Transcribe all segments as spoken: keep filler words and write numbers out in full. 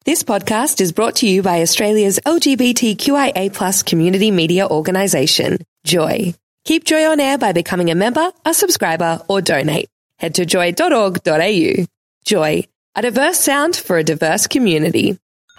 This podcast is brought to you by Australia's L G B T Q I A plus community media organisation, Joy. Keep Joy on air by becoming a member, a subscriber, or donate. Head to joy dot org dot a u. Joy, a diverse sound for a diverse community.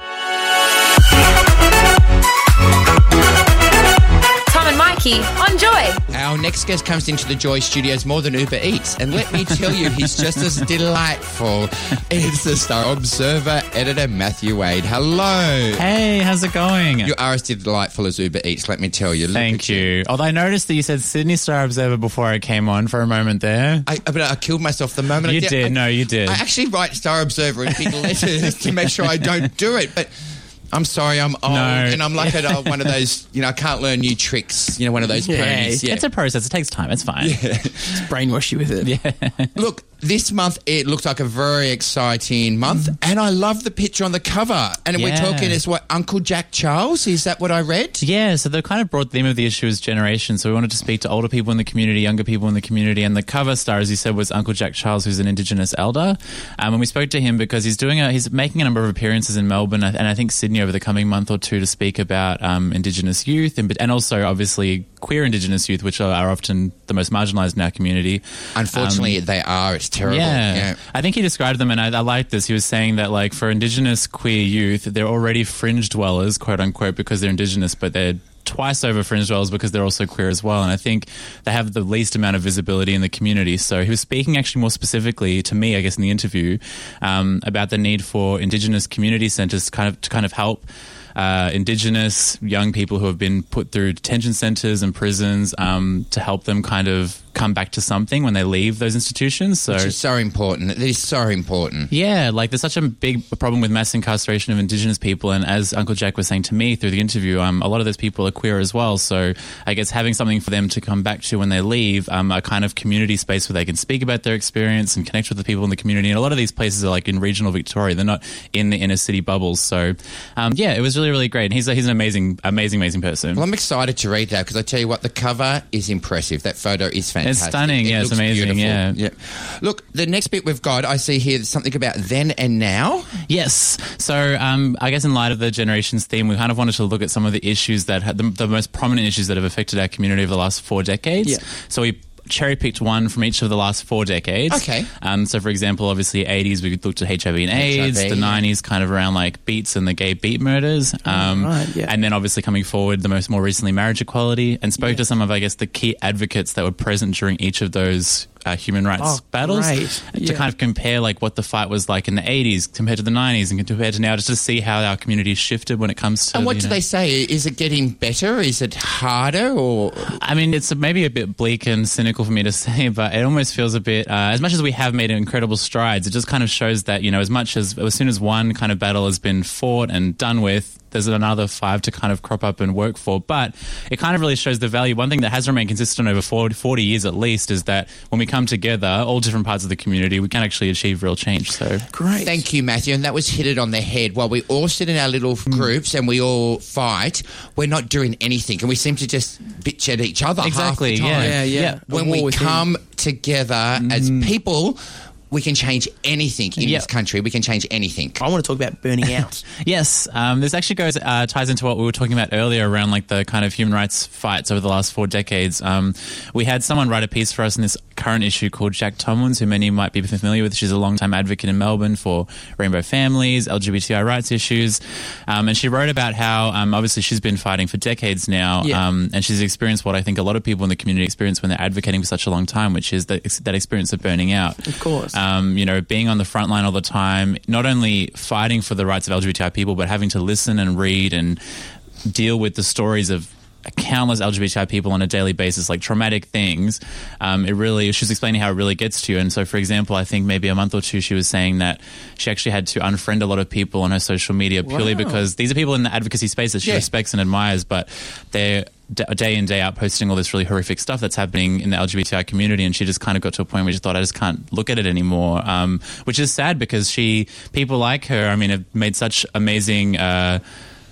Tom and Mikey on Joy. Our next guest comes into the Joy Studios more than Uber Eats, and let me tell you, he's just as delightful. It's the Star Observer editor, Matthew Wade. Hello. Hey, how's it going? You are as delightful as Uber Eats, let me tell you. Look Thank you. you. Although I noticed that you said Sydney Star Observer before I came on for a moment there. I, but I killed myself the moment you I did. did. I, no, you did. I actually write Star Observer in big letters to make sure I don't do it, but... I'm sorry, I'm old, no. and I'm like a, one of those, you know, I can't learn new tricks, you know, one of those yeah, ponies. Yeah. It's a process. It takes time. It's fine. Yeah. Just brainwash you with it. Yeah. Look, this month, it looks like a very exciting month, mm. and I love the picture on the cover. And yeah. we're talking, it's what, Uncle Jack Charles? Is that what I read? Yeah, so the kind of broad theme of the issue is generation. So we wanted to speak to older people in the community, younger people in the community, and the cover star, as you said, was Uncle Jack Charles, who's an Indigenous elder. Um, and we spoke to him because he's doing a, he's making a number of appearances in Melbourne and I think Sydney over the coming month or two to speak about um, Indigenous youth and, and also obviously queer Indigenous youth, which are, are often the most marginalised in our community. Unfortunately, um, they are. It's terrible. Yeah. yeah. I think he described them, and I, I like this. He was saying that, like, for Indigenous queer youth, they're already fringe dwellers, quote unquote, because they're Indigenous, but they're twice over fringe dwellers because they're also queer as well. And I think they have the least amount of visibility in the community. So he was speaking actually more specifically to me, I guess, in the interview um, about the need for Indigenous community centres to kind of to kind of help Uh, Indigenous young people who have been put through detention centres and prisons um, to help them kind of come back to something when they leave those institutions. So Which is so important. It is so important. Yeah, like there's such a big problem with mass incarceration of Indigenous people, and as Uncle Jack was saying to me through the interview, um, a lot of those people are queer as well. So I guess having something for them to come back to when they leave, um, a kind of community space where they can speak about their experience and connect with the people in the community. And a lot of these places are like in regional Victoria; they're not in the inner city bubbles. So um, yeah, it was really, really great. And he's he's an amazing, amazing, amazing person. Well, I'm excited to read that because I tell you what, the cover is impressive. That photo is fantastic. It's stunning. It yeah, it's amazing. Beautiful. Yeah. yeah. Look, the next bit we've got, I see here something about then and now. Yes. So um, I guess in light of the generations theme, we kind of wanted to look at some of the issues that had the, the most prominent issues that have affected our community over the last four decades. Yeah. So we cherry-picked one from each of the last four decades. Okay. Um, so, for example, obviously, eighties, we looked at H I V and AIDS. H I V, the yeah. nineties, kind of around, like, Beats and the gay beat murders. Um, oh, right, yeah. And then, obviously, coming forward, the most more recently, marriage equality. And spoke yeah. to some of, I guess, the key advocates that were present during each of those uh, human rights oh, battles. Great. To yeah. kind of compare, like, what the fight was like in the eighties compared to the nineties and compared to now, just to see how our community shifted when it comes to... And what you do know, they say? Is it getting better? Is it harder? Or I mean, it's maybe a bit bleak and cynical for me to say, but it almost feels a bit, uh, as much as we have made incredible strides, it just kind of shows that, you know, as much as, as soon as one kind of battle has been fought and done with, there's another five to kind of crop up and work for. But it kind of really shows the value. One thing that has remained consistent over forty, forty years at least is that when we come together, all different parts of the community, we can actually achieve real change. So Great. Thank you, Matthew. And that was hit it on the head. While we all sit in our little Mm. groups and we all fight, we're not doing anything. And we seem to just bitch at each other Exactly, half the time. yeah. Yeah, yeah. When A war we within. come together as people, we can change anything in Yep. this country. We can change anything. I want to talk about burning out. yes, um, this actually goes uh, ties into what we were talking about earlier around like the kind of human rights fights over the last four decades. Um, we had someone write a piece for us in this current issue called Jack Tomlins, who many might be familiar with. She's a long-time advocate in Melbourne for rainbow families, L G B T I rights issues, um, and she wrote about how um, obviously she's been fighting for decades now, Yeah. um, and she's experienced what I think a lot of people in the community experience when they're advocating for such a long time, which is that, that experience of burning out. Of course. Um, you know, being on the front line all the time, not only fighting for the rights of L G B T I people, but having to listen and read and deal with the stories of countless L G B T I people on a daily basis, like traumatic things. Um, it really, she was explaining how it really gets to you. And so, for example, I think maybe a month or two, she was saying that she actually had to unfriend a lot of people on her social media purely Wow. because these are people in the advocacy space that she Yeah. respects and admires, but they're d- day in, day out posting all this really horrific stuff that's happening in the L G B T I community. And she just kind of got to a point where she thought, I just can't look at it anymore. Um, which is sad because she, people like her, I mean, have made such amazing, uh,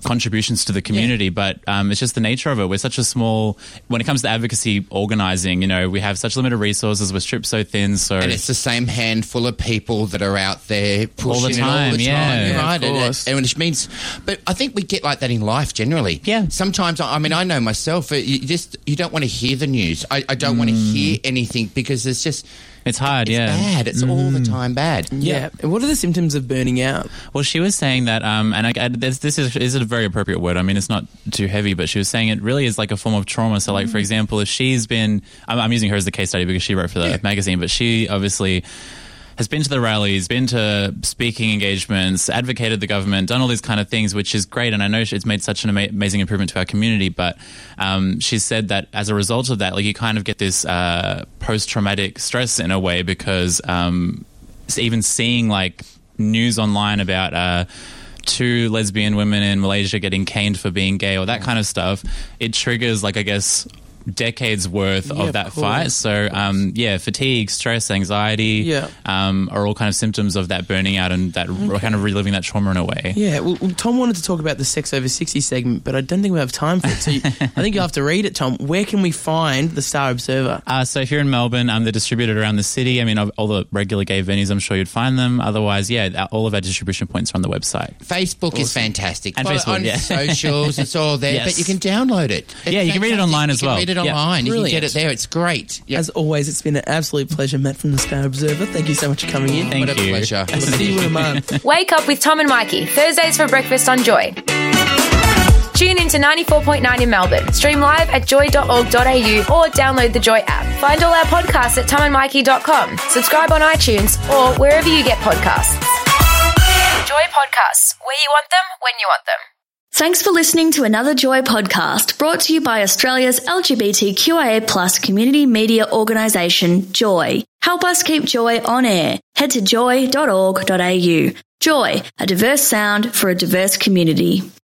contributions to the community, but um, it's just the nature of it. We're such a small, when it comes to advocacy organising, you know, we have such limited resources. We're stripped so thin. So and it's the same handful of people that are out there pushing all the it time. all the yeah, time. You're right. of And, course. and which means, but I think we get like that in life generally. Yeah. Sometimes, I mean, I know myself. uh, You just you don't want to hear the news. I, I don't want to hear anything because it's just it's hard. it's yeah, bad. It's all the time bad. Yeah. And what are the symptoms of burning out? Well, she was saying that, um, and I, I, this, this is, is a very appropriate word. I mean, it's not too heavy, but she was saying it really is like a form of trauma. So, like, for example, if she's been, I'm, I'm using her as the case study because she wrote for the Yeah. magazine, but she obviously has been to the rallies, been to speaking engagements, advocated the government, done all these kind of things, which is great. And I know it's made such an ama- amazing improvement to our community. But um, she said that as a result of that, like, you kind of get this uh, post-traumatic stress in a way because um, even seeing like news online about uh, two lesbian women in Malaysia getting caned for being gay or that kind of stuff, it triggers, like, I guess, decades worth Yeah, of of that course, fight. So, um, yeah, fatigue, stress, anxiety Yeah. um, are all kind of symptoms of that burning out and that Okay. kind of reliving that trauma in a way. Yeah, well, well, Tom wanted to talk about the Sex Over sixty segment, but I don't think we have time for it. So you, I think you'll have to read it, Tom. Where can we find the Star Observer? Uh, so if you're in Melbourne, um, they're distributed around the city. I mean, all the regular gay venues, I'm sure you'd find them. Otherwise, yeah, all of our distribution points are on the website. Facebook is fantastic. And Well, Facebook, on yeah. socials, it's all there, Yes. but you can download it. It's Yeah, you can read it fantastic. online as you well. You can read it Yeah. online. You can Brilliant. get it there. It's great. Yep. As always, it's been an absolute pleasure, Matt from the Star Observer. Thank you so much for coming in. Thank what a you. pleasure. We'll see you in a month. Wake up with Tom and Mikey, Thursdays for breakfast on Joy. Tune in to ninety-four point nine in Melbourne. Stream live at joy dot org dot a u or download the Joy app. Find all our podcasts at tom and mikey dot com. Subscribe on iTunes or wherever you get podcasts. Joy Podcasts, where you want them, when you want them. Thanks for listening to another Joy podcast brought to you by Australia's L G B T Q I A plus community media organisation, Joy. Help us keep Joy on air. Head to joy dot org dot a u. Joy, a diverse sound for a diverse community.